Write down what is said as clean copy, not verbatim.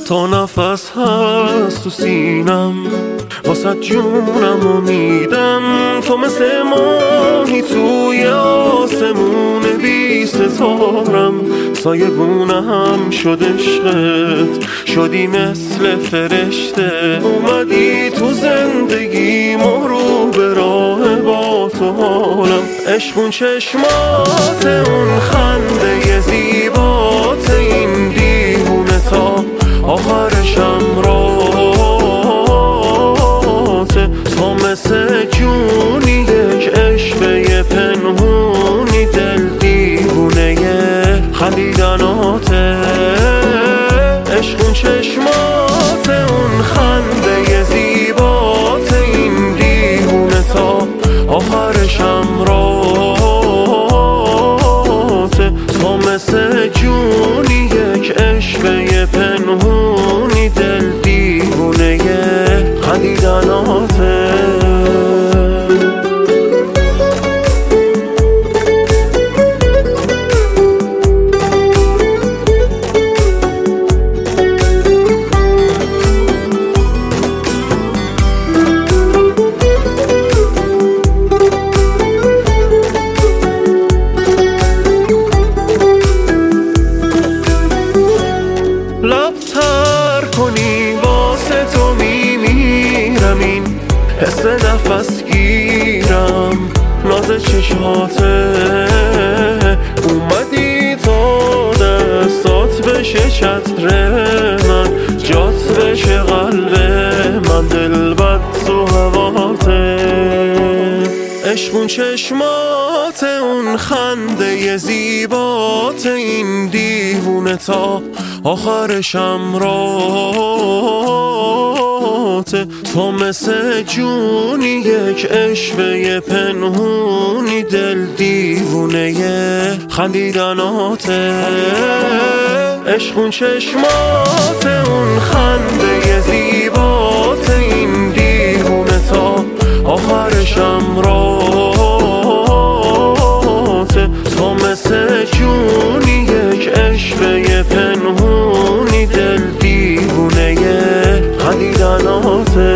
تا نفس هست تو سینم واسه جونم و میدم. تو مثل ماهی توی آسمون بی ستارم، سایه گونم شد عشقت، شدی مثل فرشته. اومدی تو زندگی رو به راه با تو حالم. عشق اون چشمات، اون خنده زیبات، این دیوونه تا آخرشم راته. تو مثل جونی یک عشقه پنهونی، دل دیوونه خندیدناته. عشق اون چشمات، اون خنده زیبات، این دیوونه تا آخرشم راته. تو مثل جونی یک عشقه پنهونی، دل دیوونه خندیدناته. لبتر کنی واسه تو میمیرم، این حس نفس گیرم ناز چشماته. اومدی تا دستات بشه چتر من، جات بشه قلب من، دل بد تو هواته. عشق اون چشمات، اون خنده زیبات، این دیوونه تا آخرشم راته. تو مثل جونی یک عشقه پنهونی، دل دیوونه خندیدناته. عشق اون چشمات، اون خنده زیبات، این دیوونه تا آخرشم راته. تو مثل جونی یک عشقه پنهونی، دل دیوونه خندیدناته.